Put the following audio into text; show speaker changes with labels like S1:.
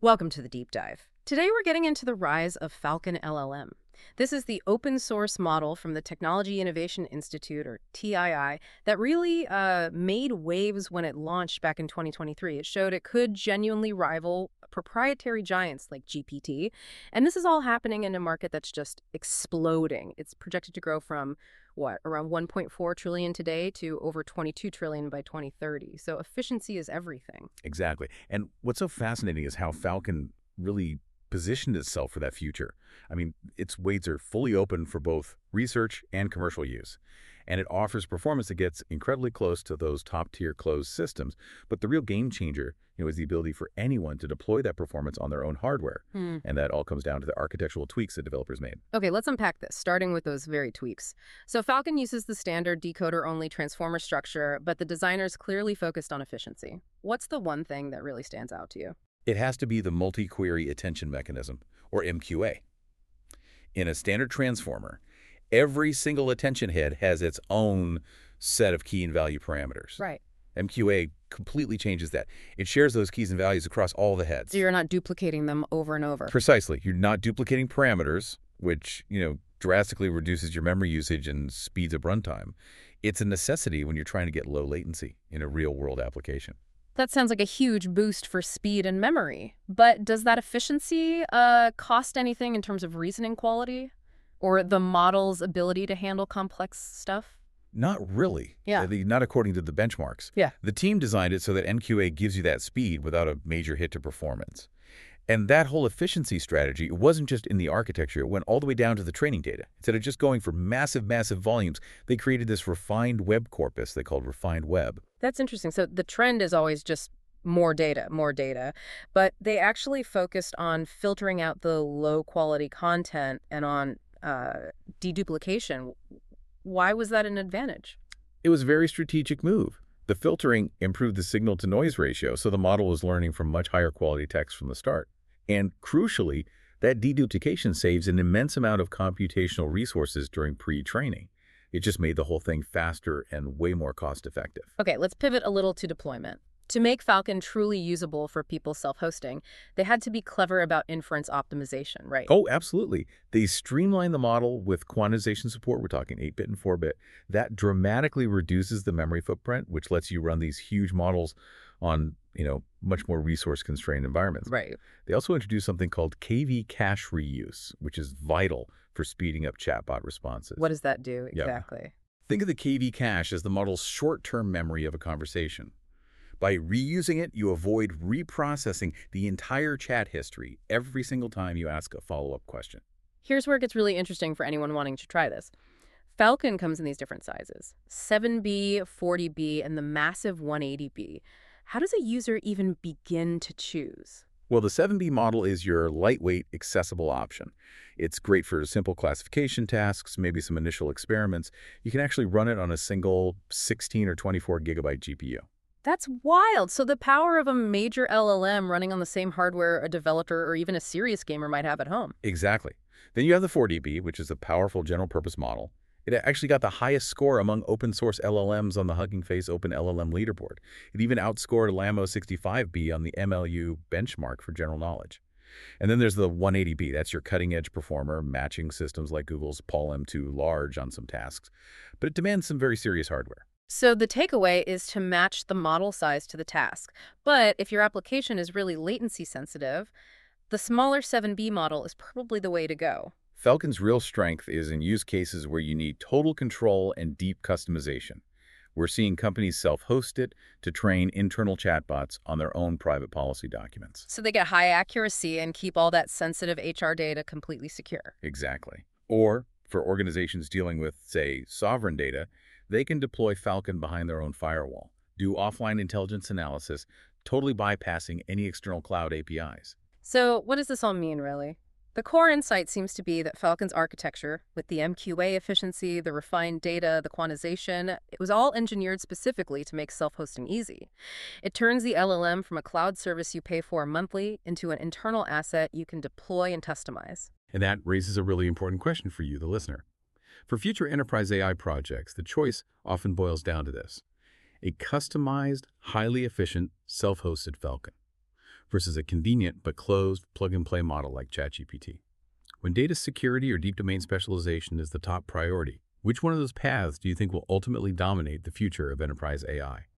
S1: Welcome to the deep dive. Today we're getting into the rise of Falcon LLM. This is the open source model from the Technology Innovation Institute, or TII, that really made waves when it launched back in 2023. It showed it could genuinely rival proprietary giants like GPT. And this is all happening in a market that's just exploding. It's projected to grow from, around 1.4 trillion today to over 22 trillion by 2030. So efficiency is everything.
S2: Exactly. And what's so fascinating is how Falcon really positioned itself for that future. I mean, its weights are fully open for both research and commercial use. And it offers performance that gets incredibly close to those top-tier closed systems. But the real game changer, is the ability for anyone to deploy that performance on their own hardware. And that all comes down to the architectural tweaks that developers made.
S1: Okay, let's unpack this, starting with those very tweaks. So Falcon uses the standard decoder-only transformer structure, but the designers clearly focused on efficiency. What's the one thing that really stands out to you?
S2: It has to be the multi-query attention mechanism, or MQA. In a standard transformer, every single attention head has its own set of key and value parameters.
S1: Right.
S2: MQA completely changes that. It shares those keys and values across all the heads.
S1: So you're not duplicating them over and over.
S2: Precisely. You're not duplicating parameters, which, drastically reduces your memory usage and speeds up runtime. It's a necessity when you're trying to get low latency in a real-world application.
S1: That sounds like a huge boost for speed and memory. But does that efficiency cost anything in terms of reasoning quality? Or the model's ability to handle complex stuff?
S2: Not really.
S1: Yeah.
S2: Not according to the benchmarks.
S1: Yeah.
S2: The team designed it so that MQA gives you that speed without a major hit to performance. And that whole efficiency strategy wasn't just in the architecture. It went all the way down to the training data. Instead of just going for massive, massive volumes, they created this refined web corpus they called Refined Web.
S1: That's interesting. So the trend is always just more data, but they actually focused on filtering out the low-quality content and on deduplication. Why was that an advantage?
S2: It was a very strategic move. The filtering improved the signal-to-noise ratio, so the model was learning from much higher quality text from the start. And crucially, that deduplication saves an immense amount of computational resources during pre-training. It just made the whole thing faster and way more cost-effective.
S1: Okay, let's pivot a little to deployment. To make Falcon truly usable for people self-hosting, they had to be clever about inference optimization, right?
S2: Oh, absolutely. They streamlined the model with quantization support. We're talking 8-bit and 4-bit. That dramatically reduces the memory footprint, which lets you run these huge models on, much more resource-constrained environments.
S1: Right.
S2: They also introduced something called KV cache reuse, which is vital for speeding up chatbot responses.
S1: What does that do exactly?
S2: Think of the KV cache as the model's short-term memory of a conversation. By reusing it, you avoid reprocessing the entire chat history every single time you ask a follow-up question.
S1: Here's where it gets really interesting for anyone wanting to try this. Falcon comes in these different sizes, 7B, 40B, and the massive 180B. How does a user even begin to choose?
S2: Well, the 7B model is your lightweight, accessible option. It's great for simple classification tasks, maybe some initial experiments. You can actually run it on a single 16 or 24 gigabyte GPU.
S1: That's wild. So the power of a major LLM running on the same hardware a developer or even a serious gamer might have at home.
S2: Exactly. Then you have the 4DB, which is a powerful general-purpose model. It actually got the highest score among open-source LLMs on the Hugging Face Open LLM leaderboard. It even outscored Llamo 65B on the MLU benchmark for general knowledge. And then there's the 180B. That's your cutting-edge performer, matching systems like Google's PaLM2 Large on some tasks. But it demands some very serious hardware.
S1: So the takeaway is to match the model size to the task. But if your application is really latency sensitive, the smaller 7B model is probably the way to go.
S2: Falcon's real strength is in use cases where you need total control and deep customization. We're seeing companies self-host it to train internal chatbots on their own private policy documents.
S1: So they get high accuracy and keep all that sensitive HR data completely secure.
S2: Exactly. Or for organizations dealing with, say, sovereign data, they can deploy Falcon behind their own firewall, do offline intelligence analysis, totally bypassing any external cloud APIs.
S1: So what does this all mean, really? The core insight seems to be that Falcon's architecture, with the MQA efficiency, the refined data, the quantization, it was all engineered specifically to make self-hosting easy. It turns the LLM from a cloud service you pay for monthly into an internal asset you can deploy and customize.
S2: And that raises a really important question for you, the listener. For future enterprise AI projects, the choice often boils down to this: a customized, highly efficient, self-hosted Falcon versus a convenient but closed plug-and-play model like ChatGPT. When data security or deep domain specialization is the top priority, which one of those paths do you think will ultimately dominate the future of enterprise AI?